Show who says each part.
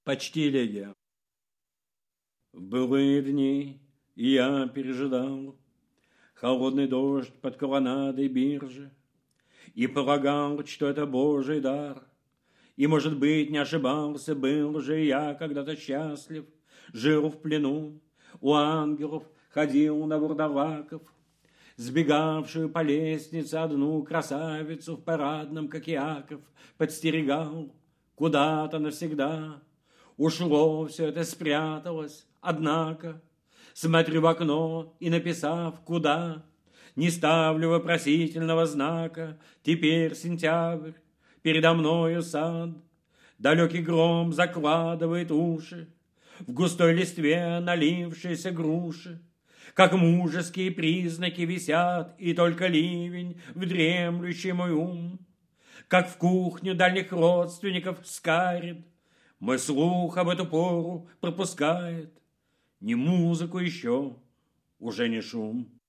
Speaker 1: Почти элегия. В былые дни я пережидал холодный дождь под колоннадой биржи и полагал, что это Божий дар. И, может быть, не ошибался, был же я когда-то счастлив, жил в плену у ангелов, ходил на вурдалаков, сбегавшую по лестнице одну красавицу в парадном, как Иаков, подстерегал куда-то навсегда. Ушло все это, спряталось, однако смотрю в окно и, написав «куда», не ставлю вопросительного знака. Теперь сентябрь, передо мною сад, далекий гром закладывает уши в густой листве налившейся груши. Как мужеские признаки висят, и только ливень в дремлющий мой ум. Как в кухню дальних родственников скарит, мой слух об эту пору пропускает не музыку еще, уже не шум.